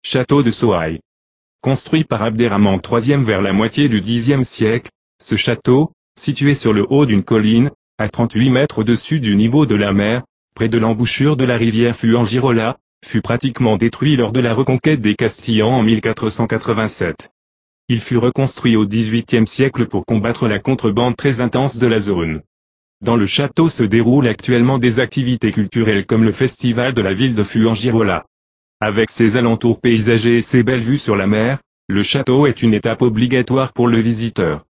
Château de Soailles. Construit par Abderrahmane III vers la moitié du Xe siècle, ce château, situé sur le haut d'une colline, à 38 mètres au-dessus du niveau de la mer, près de l'embouchure de la rivière Fuengirola, fut pratiquement détruit lors de la reconquête des Castillans en 1487. Il fut reconstruit au XVIIIe siècle pour combattre la contrebande très intense de la zone. Dans le château se déroulent actuellement des activités culturelles comme le festival de la ville de Fuengirola. Avec ses alentours paysagers et ses belles vues sur la mer, le château est une étape obligatoire pour le visiteur.